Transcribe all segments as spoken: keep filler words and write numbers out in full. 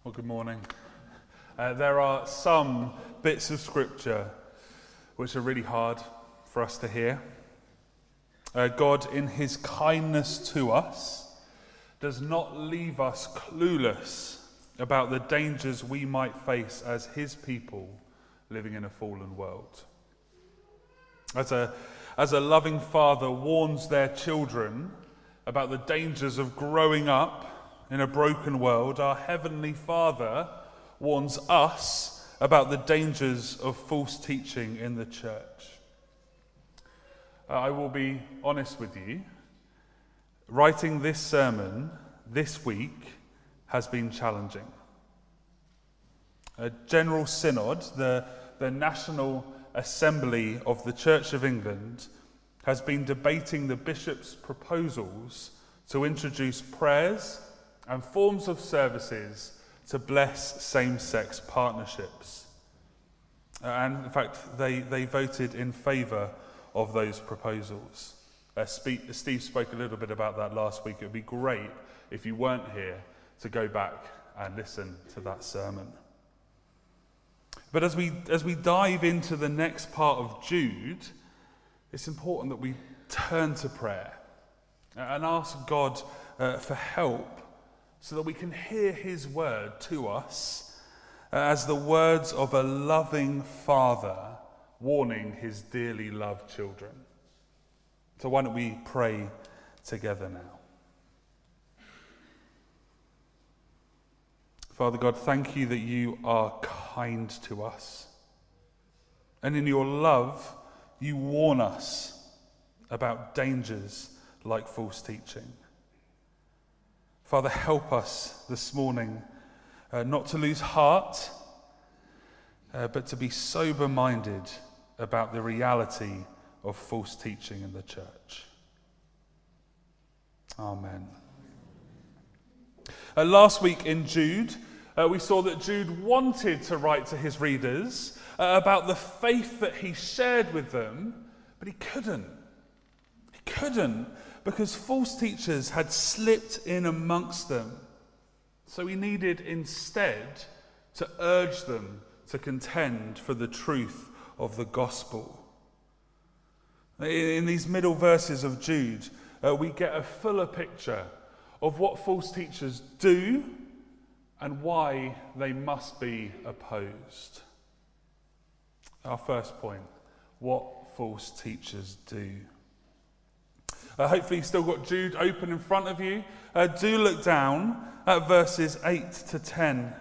Well, good morning. Uh, there are some bits of scripture which are really hard for us to hear. Uh, God, in his kindness to us, does not leave us clueless about the dangers we might face as his people living in a fallen world. As a, as a loving father warns their children about the dangers of growing up in a broken world, our Heavenly Father warns us about the dangers of false teaching in the church. Uh, I will be honest with you. Writing this sermon this week has been challenging. A General Synod, the, the National Assembly of the Church of England, has been debating the bishop's proposals to introduce prayers and forms of services to bless same-sex partnerships. And in fact, they, they voted in favour of those proposals. Uh, Steve spoke a little bit about that last week. It would be great if you weren't here to go back and listen to that sermon. But as we, as we dive into the next part of Jude, it's important that we turn to prayer and ask God uh, for help so that we can hear his word to us as the words of a loving father warning his dearly loved children. So why don't we pray together now? Father God, thank you that you are kind to us. And in your love, you warn us about dangers like false teaching. Father, help us this morning uh, not to lose heart, uh, but to be sober-minded about the reality of false teaching in the church. Amen. Uh, last week in Jude, uh, we saw that Jude wanted to write to his readers uh, about the faith that he shared with them, but he couldn't. He couldn't because false teachers had slipped in amongst them. So he needed instead to urge them to contend for the truth of the gospel. In these middle verses of Jude, uh, we get a fuller picture of what false teachers do and why they must be opposed. Our first point, what false teachers do. Uh, hopefully you've still got Jude open in front of you. Uh, do look down at verses eight to ten.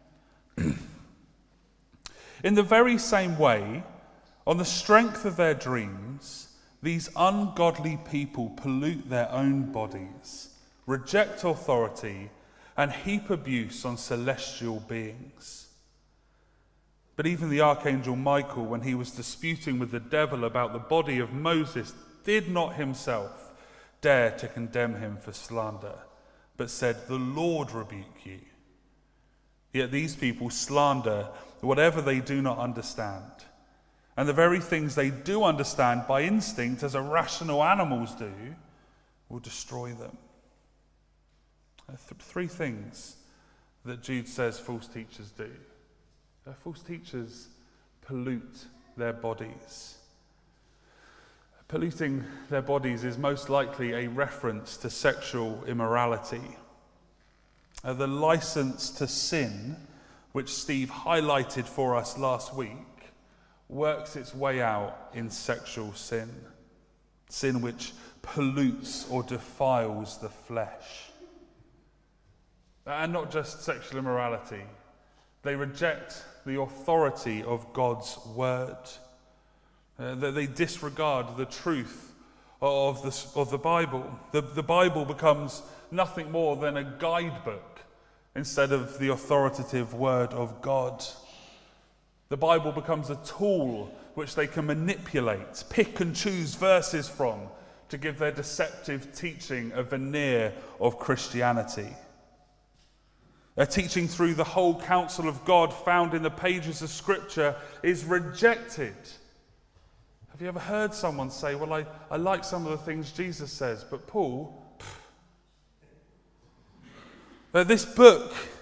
In the very same way, on the strength of their dreams, these ungodly people pollute their own bodies, reject authority, and heap abuse on celestial beings. But even the archangel Michael, when he was disputing with the devil about the body of Moses, did not himself dare to condemn him for slander, but said, "The Lord rebuke you." Yet these people slander whatever they do not understand, and the very things they do understand by instinct, as irrational animals do, will destroy them. Th- three things that Jude says false teachers do. Uh, false teachers pollute their bodies. Polluting their bodies is most likely a reference to sexual immorality. Uh, the license to sin, which Steve highlighted for us last week, works its way out in sexual sin. Sin which pollutes or defiles the flesh. And not just sexual immorality. They reject the authority of God's word. Uh, that they disregard the truth of the, of the Bible. The, the Bible becomes nothing more than a guidebook instead of the authoritative word of God. The Bible becomes a tool which they can manipulate, pick and choose verses from to give their deceptive teaching a veneer of Christianity. Their teaching through the whole counsel of God found in the pages of Scripture is rejected. Have you ever heard someone say, well, I, I like some of the things Jesus says, but Paul, pff. This book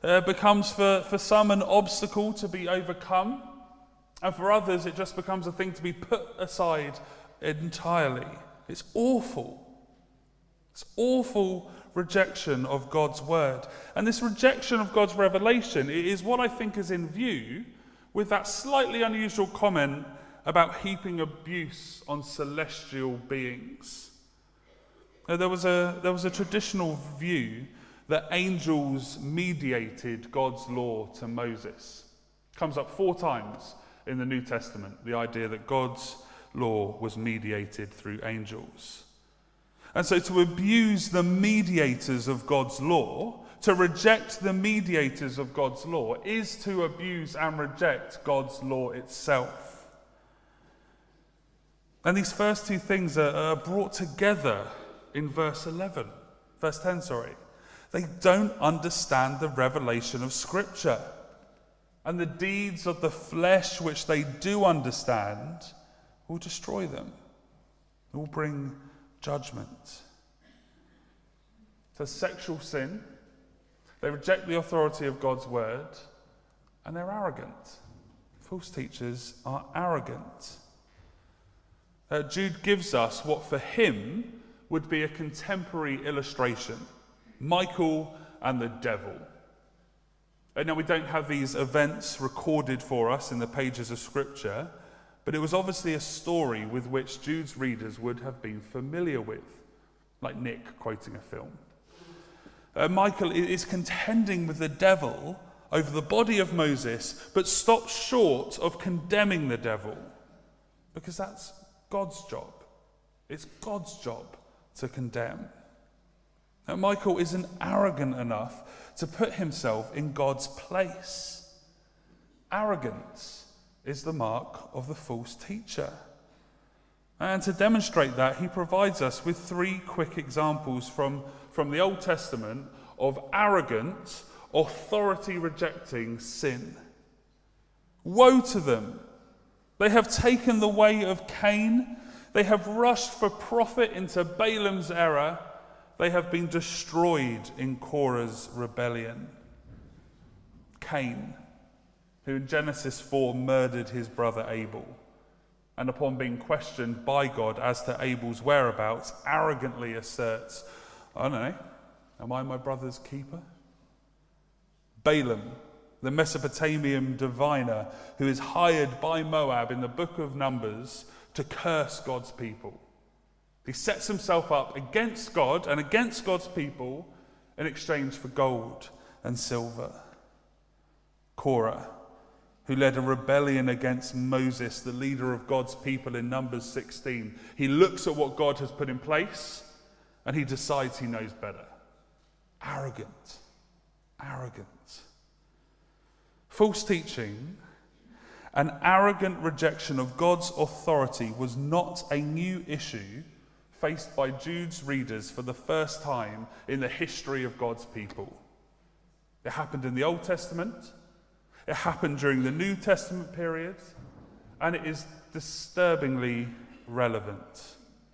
uh, becomes for, for some an obstacle to be overcome, and for others it just becomes a thing to be put aside entirely. It's awful. It's awful rejection of God's word. And this rejection of God's revelation is what I think is in view with that slightly unusual comment about heaping abuse on celestial beings. Now, there was a, there was a traditional view that angels mediated God's law to Moses. It comes up four times in the New Testament, the idea that God's law was mediated through angels. And so to abuse the mediators of God's law, to reject the mediators of God's law, is to abuse and reject God's law itself. And these first two things are, are brought together in verse eleven, verse ten, sorry. They don't understand the revelation of Scripture. And the deeds of the flesh which they do understand will destroy them. It will bring judgment. So sexual sin, they reject the authority of God's word, and they're arrogant. False teachers are arrogant. Uh, Jude gives us what for him would be a contemporary illustration: Michael and the devil. And now we don't have these events recorded for us in the pages of Scripture, but it was obviously a story with which Jude's readers would have been familiar with, like Nick quoting a film. Uh, Michael is contending with the devil over the body of Moses, but stops short of condemning the devil, because that's God's job. It's God's job to condemn. Now, Michael isn't arrogant enough to put himself in God's place. Arrogance is the mark of the false teacher. And to demonstrate that, he provides us with three quick examples from, from the Old Testament of arrogant, authority-rejecting sin. Woe to them! They have taken the way of Cain. They have rushed for profit into Balaam's error. They have been destroyed in Korah's rebellion. Cain, who in Genesis four murdered his brother Abel, and upon being questioned by God as to Abel's whereabouts, arrogantly asserts, I don't know, am I my brother's keeper? Balaam, the Mesopotamian diviner who is hired by Moab in the book of Numbers to curse God's people. He sets himself up against God and against God's people in exchange for gold and silver. Korah, who led a rebellion against Moses, the leader of God's people in Numbers sixteen. He looks at what God has put in place and he decides he knows better. Arrogant. Arrogant. False teaching, an arrogant rejection of God's authority was not a new issue faced by Jude's readers for the first time in the history of God's people. It happened in the Old Testament, it happened during the New Testament period, and it is disturbingly relevant.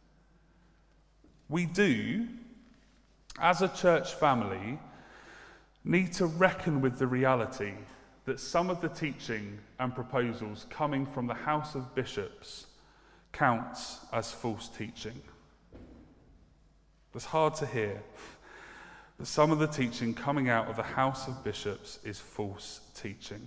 We do, as a church family, need to reckon with the reality that some of the teaching and proposals coming from the House of Bishops counts as false teaching. It's hard to hear, but some of the teaching coming out of the House of Bishops is false teaching.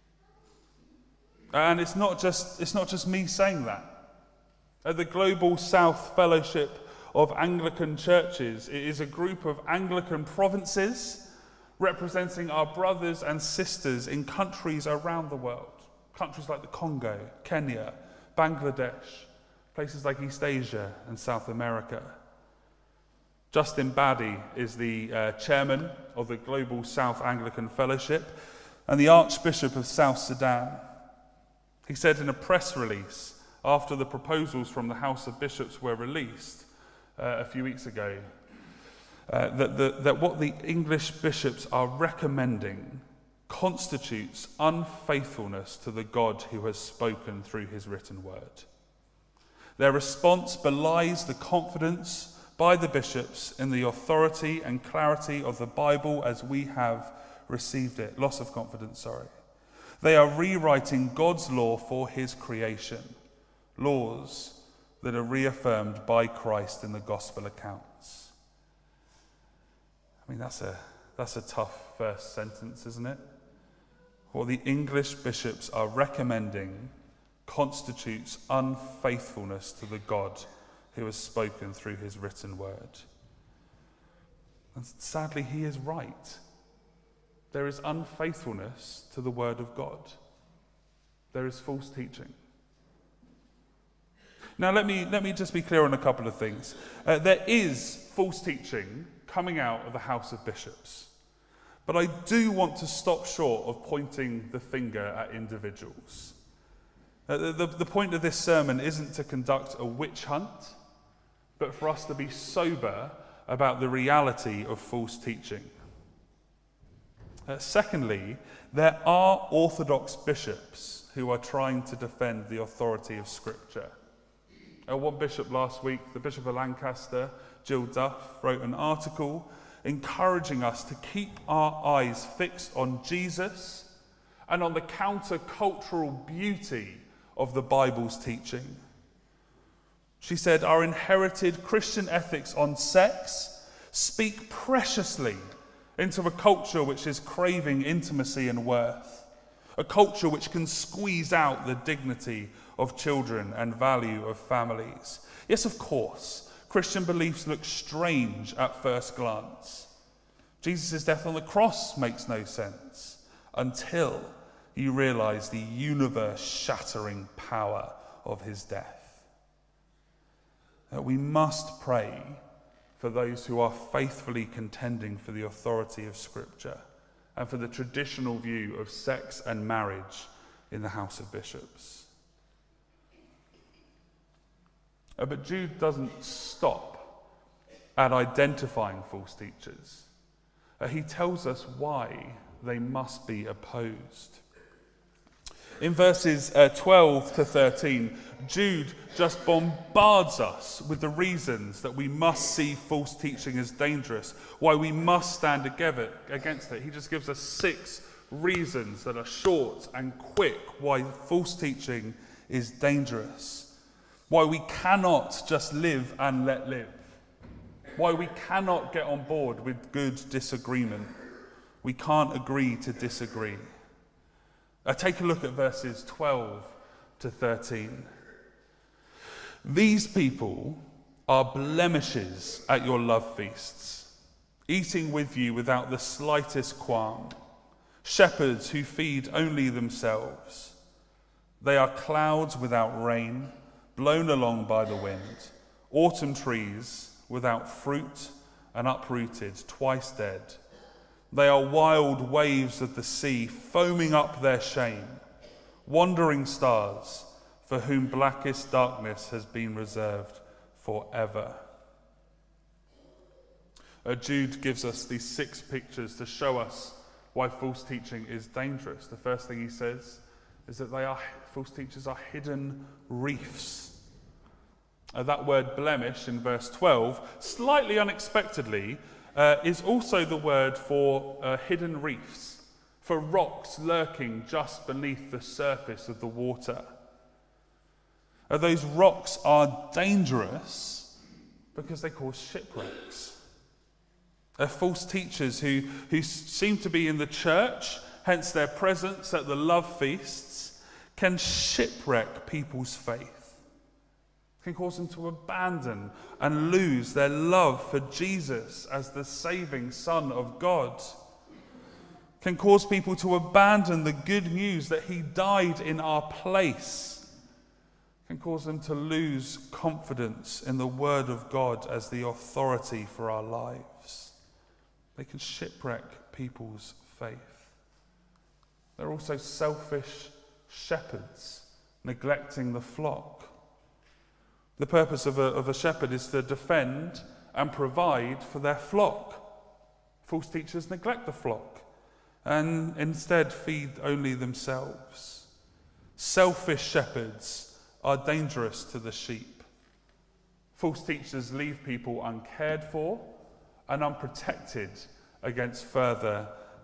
And it's not just, it's not just me saying that. At the Global South Fellowship of Anglican Churches, it is a group of Anglican provinces representing our brothers and sisters in countries around the world. Countries like the Congo, Kenya, Bangladesh, places like East Asia and South America. Justin Baddy is the uh, chairman of the Global South Anglican Fellowship and the Archbishop of South Sudan. He said in a press release after the proposals from the House of Bishops were released uh, a few weeks ago, Uh, that, the, that what the English bishops are recommending constitutes unfaithfulness to the God who has spoken through his written word. Their response belies the confidence by the bishops in the authority and clarity of the Bible as we have received it. Loss of confidence, sorry. They are rewriting God's law for his creation, laws that are reaffirmed by Christ in the gospel accounts. I mean, that's a, that's a tough first sentence, isn't it? What the English bishops are recommending constitutes unfaithfulness to the God who has spoken through his written word. And sadly, he is right. There is unfaithfulness to the word of God. There is false teaching. Now, let me, let me just be clear on a couple of things. Uh, there is false teaching coming out of the house of bishops. But I do want to stop short of pointing the finger at individuals. Uh, the, the, the point of this sermon isn't to conduct a witch hunt, but for us to be sober about the reality of false teaching. Uh, secondly, there are Orthodox bishops who are trying to defend the authority of Scripture. Uh, one bishop last week, the Bishop of Lancaster, Jill Duff, wrote an article encouraging us to keep our eyes fixed on Jesus and on the countercultural beauty of the Bible's teaching. She said, our inherited Christian ethics on sex speak preciously into a culture which is craving intimacy and worth, a culture which can squeeze out the dignity of children and value of families. Yes, of course, Christian beliefs look strange at first glance. Jesus' death on the cross makes no sense until you realize the universe-shattering power of his death. That we must pray for those who are faithfully contending for the authority of Scripture and for the traditional view of sex and marriage in the house of bishops. Uh, but Jude doesn't stop at identifying false teachers. Uh, he tells us why they must be opposed. In verses uh, twelve to thirteen, Jude just bombards us with the reasons that we must see false teaching as dangerous, why we must stand together against it. He just gives us six reasons that are short and quick why false teaching is dangerous, why we cannot just live and let live, why we cannot get on board with good disagreement. We can't agree to disagree. Uh, take a look at verses twelve to thirteen. These people are blemishes at your love feasts, eating with you without the slightest qualm, shepherds who feed only themselves. They are clouds without rain, blown along by the wind, autumn trees without fruit and uprooted, twice dead. They are wild waves of the sea, foaming up their shame, wandering stars for whom blackest darkness has been reserved forever. Uh, Jude gives us these six pictures to show us why false teaching is dangerous. The first thing he says is that they are false teachers are hidden reefs. Uh, that word blemish in verse twelve, slightly unexpectedly, Uh, is also the word for uh, hidden reefs, for rocks lurking just beneath the surface of the water. Uh, those rocks are dangerous because they cause shipwrecks. They're false teachers who, who seem to be in the church, hence their presence at the love feasts, can shipwreck people's faith. Can cause them to abandon and lose their love for Jesus as the saving Son of God. Can cause people to abandon the good news that he died in our place. Can cause them to lose confidence in the Word of God as the authority for our lives. They can shipwreck people's faith. They're also selfish shepherds, neglecting the flock. The purpose of a, of a shepherd is to defend and provide for their flock. False teachers neglect the flock and instead feed only themselves. Selfish shepherds are dangerous to the sheep. False teachers leave people uncared for and unprotected against further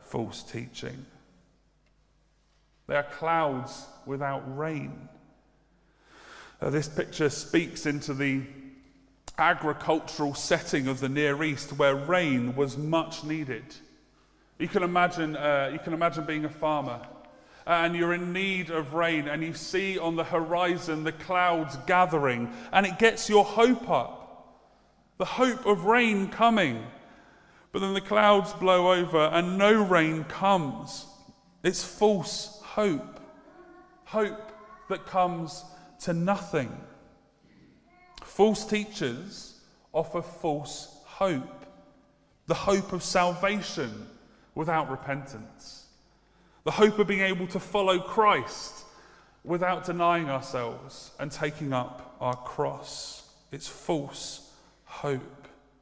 false teaching. They are clouds without rain. Uh, this picture speaks into the agricultural setting of the Near East, where rain was much needed. You can imagine, uh, you can imagine being a farmer, and you're in need of rain, and you see on the horizon the clouds gathering, and it gets your hope up, the hope of rain coming. But then the clouds blow over and no rain comes. It's false hope, hope that comes to nothing. False teachers offer false hope, the hope of salvation without repentance, the hope of being able to follow Christ without denying ourselves and taking up our cross. It's false hope.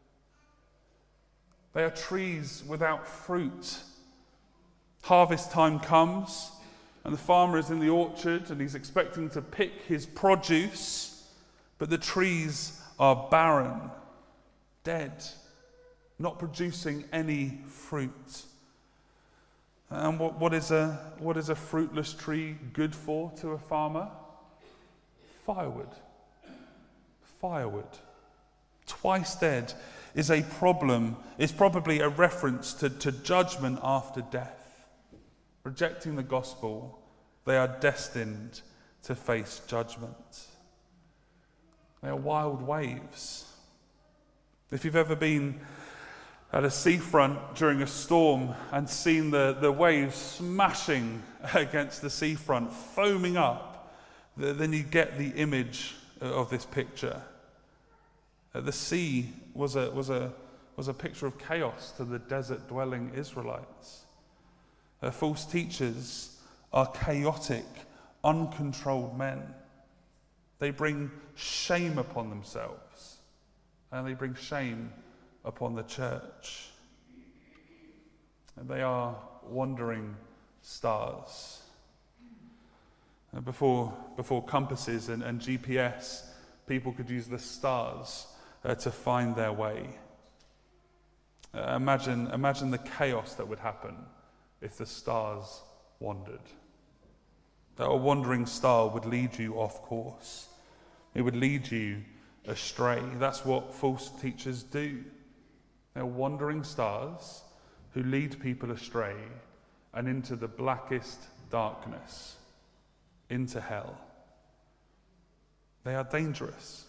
They are trees without fruit. Harvest time comes, and the farmer is in the orchard, and he's expecting to pick his produce, but the trees are barren, dead, not producing any fruit. And what, what, is a, what is a fruitless tree good for to a farmer? Firewood. Firewood. Twice dead is a problem, is probably a reference to, to judgment after death. Rejecting the gospel, they are destined to face judgment. They are wild waves. If you've ever been at a seafront during a storm and seen the, the waves smashing against the seafront, foaming up, then you get the image of this picture. The sea was a, was a, was a picture of chaos to the desert-dwelling Israelites. Uh, false teachers are chaotic, uncontrolled men. They bring shame upon themselves, and they bring shame upon the church. And they are wandering stars. And before, before compasses and, and G P S, people could use the stars uh, to find their way. Uh, imagine, imagine the chaos that would happen if the stars wandered. That a wandering star would lead you off course. It would lead you astray. That's what false teachers do. They're wandering stars who lead people astray and into the blackest darkness, into hell. They are dangerous.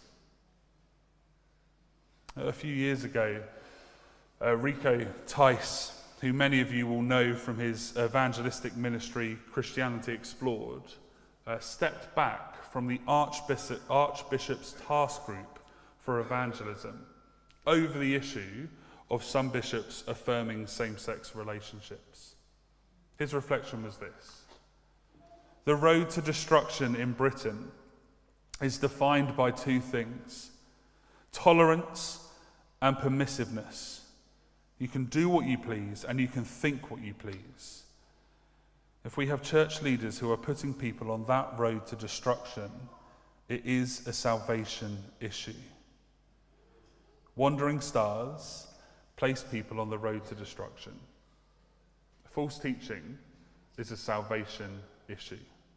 A few years ago, uh, Rico Tice, who many of you will know from his evangelistic ministry, Christianity Explored, uh, stepped back from the Archbishop, Archbishop's task group for evangelism over the issue of some bishops affirming same-sex relationships. His reflection was this: the road to destruction in Britain is defined by two things: tolerance and permissiveness. You can do what you please and you can think what you please. If we have church leaders who are putting people on that road to destruction, it is a salvation issue. Wandering stars place people on the road to destruction. False teaching is a salvation issue.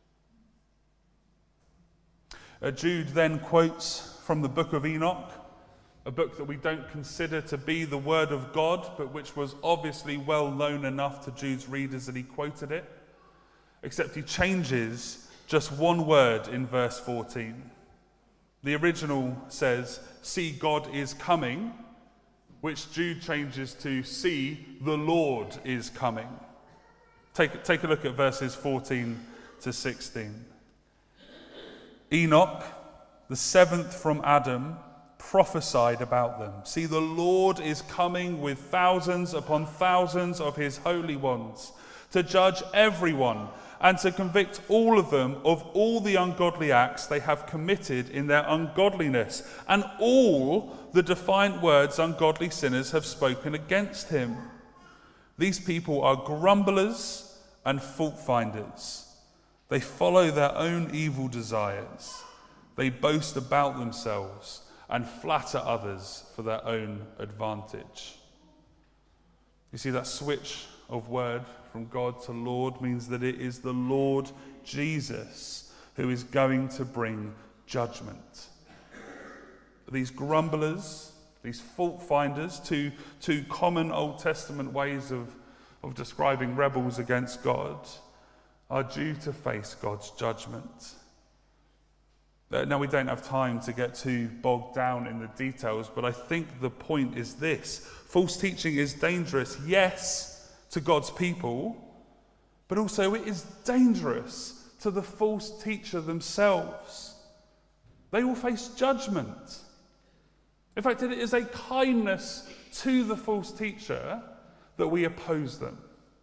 Uh, Jude then quotes from the book of Enoch, a book that we don't consider to be the word of God, but which was obviously well known enough to Jude's readers that he quoted it, except he changes just one word in verse fourteen. The original says, "See, God is coming," which Jude changes to, "See, the Lord is coming." Take, take a look at verses fourteen to sixteen. Enoch, the seventh from Adam, prophesied about them. "See, the Lord is coming with thousands upon thousands of his holy ones, to judge everyone and to convict all of them of all the ungodly acts they have committed in their ungodliness, and all the defiant words ungodly sinners have spoken against him. These people are grumblers and fault finders. They follow their own evil desires. They boast about themselves and flatter others for their own advantage." You see that switch of word from God to Lord means that it is the Lord Jesus who is going to bring judgment. These grumblers, these fault finders, two, two common Old Testament ways of, of describing rebels against God, are due to face God's judgment. Now, we don't have time to get too bogged down in the details, but I think the point is this. False teaching is dangerous, yes, to God's people, but also it is dangerous to the false teacher themselves. They will face judgment. In fact, it is a kindness to the false teacher that we oppose them.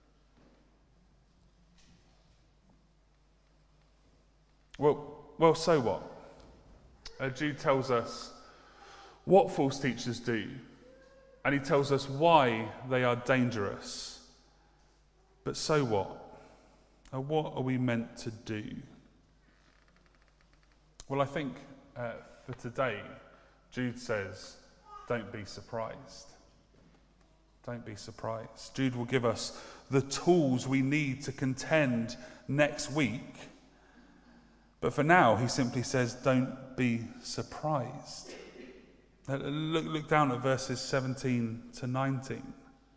Well, well, so what? Uh, Jude tells us what false teachers do, and he tells us why they are dangerous. But so what? Uh, what are we meant to do? Well, I think uh, for today, Jude says, don't be surprised. Don't be surprised. Jude will give us the tools we need to contend next week. But for now, he simply says, don't be surprised. Look, look down at verses seventeen to nineteen.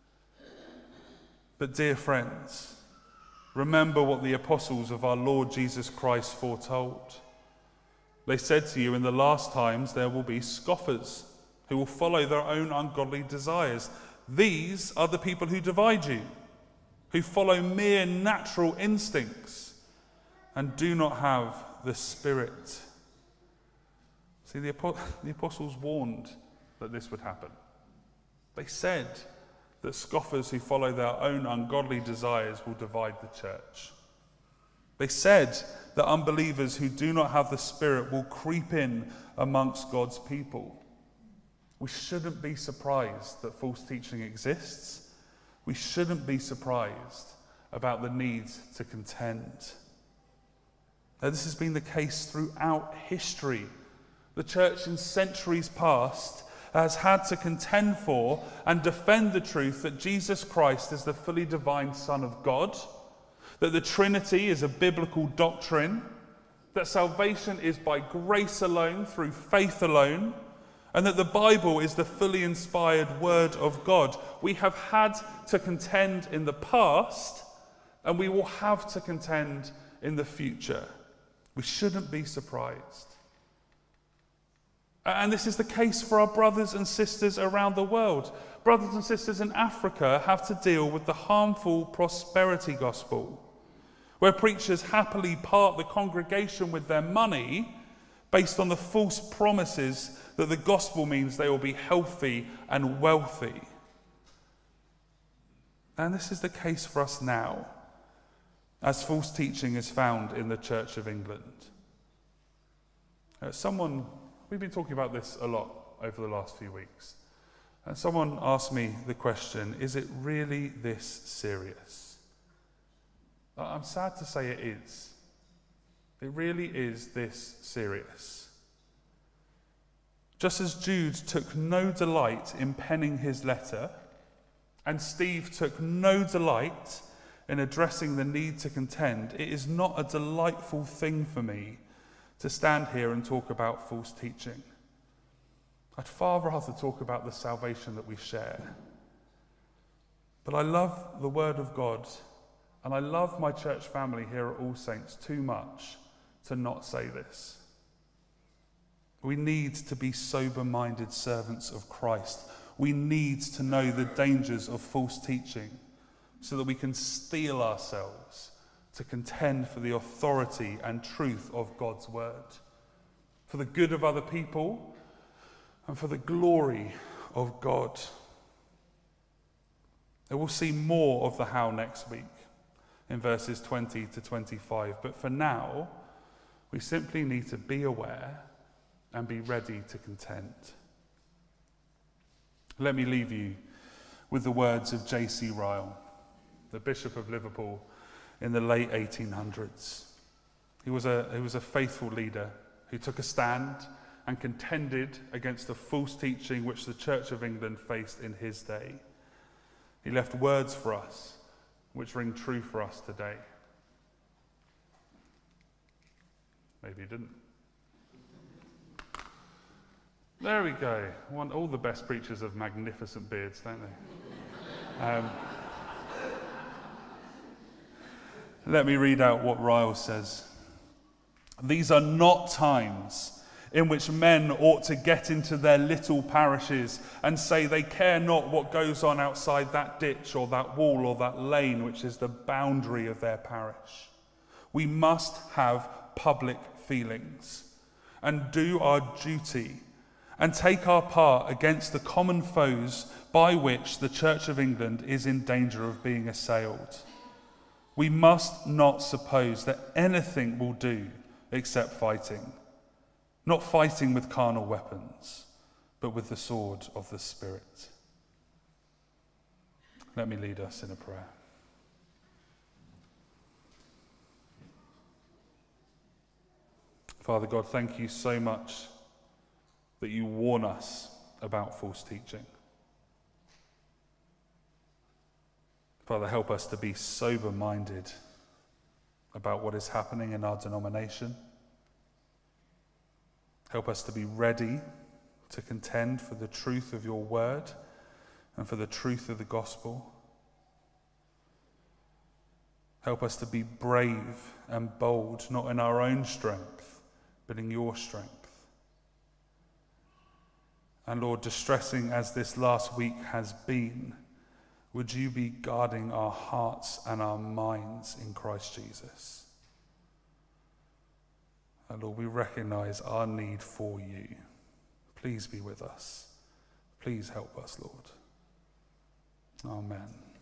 But dear friends, remember what the apostles of our Lord Jesus Christ foretold. They said to you, in the last times there will be scoffers who will follow their own ungodly desires. These are the people who divide you, who follow mere natural instincts and do not have the Spirit. See, the, the apostles warned that this would happen. They said that scoffers who follow their own ungodly desires will divide the church. They said that unbelievers who do not have the Spirit will creep in amongst God's people. We shouldn't be surprised that false teaching exists. We shouldn't be surprised about the need to contend. Now, this has been the case throughout history. The church in centuries past has had to contend for and defend the truth that Jesus Christ is the fully divine Son of God, that the Trinity is a biblical doctrine, that salvation is by grace alone, through faith alone, and that the Bible is the fully inspired Word of God. We have had to contend in the past, and we will have to contend in the future. We shouldn't be surprised. And this is the case for our brothers and sisters around the world. Brothers and sisters in Africa have to deal with the harmful prosperity gospel, where preachers happily part the congregation with their money based on the false promises that the gospel means they will be healthy and wealthy. And this is the case for us now, as false teaching is found in the Church of England. Uh, someone, we've been talking about this a lot over the last few weeks, and someone asked me the question, is it really this serious? Uh, I'm sad to say it is. It really is this serious. Just as Jude took no delight in penning his letter, and Steve took no delight in addressing the need to contend, it is not a delightful thing for me to stand here and talk about false teaching. I'd far rather talk about the salvation that we share. But I love the Word of God, and I love my church family here at All Saints too much to not say this. We need to be sober-minded servants of Christ. We need to know the dangers of false teaching, so that we can steel ourselves to contend for the authority and truth of God's word, for the good of other people and for the glory of God. And we'll see more of the how next week in verses twenty to twenty-five. But for now, we simply need to be aware and be ready to contend. Let me leave you with the words of J C Ryle, the Bishop of Liverpool in the late eighteen hundreds. He was a, he was a faithful leader who took a stand and contended against the false teaching which the Church of England faced in his day. He left words for us which ring true for us today? Maybe you didn't. There we go. One, all the best preachers have magnificent beards, don't they? Um, let me read out what Ryle says. These are not times in which men ought to get into their little parishes and say they care not what goes on outside that ditch or that wall or that lane which is the boundary of their parish. We must have public feelings and do our duty and take our part against the common foes by which the Church of England is in danger of being assailed. We must not suppose that anything will do except fighting. Not fighting with carnal weapons, but with the sword of the Spirit. Let me lead us in a prayer. Father God, thank you so much that you warn us about false teaching. Father, help us to be sober-minded about what is happening in our denomination. Help us to be ready to contend for the truth of your word and for the truth of the gospel. Help us to be brave and bold, not in our own strength, but in your strength. And Lord, distressing as this last week has been, would you be guarding our hearts and our minds in Christ Jesus? And Lord, we recognize our need for you. Please be with us. Please help us, Lord. Amen.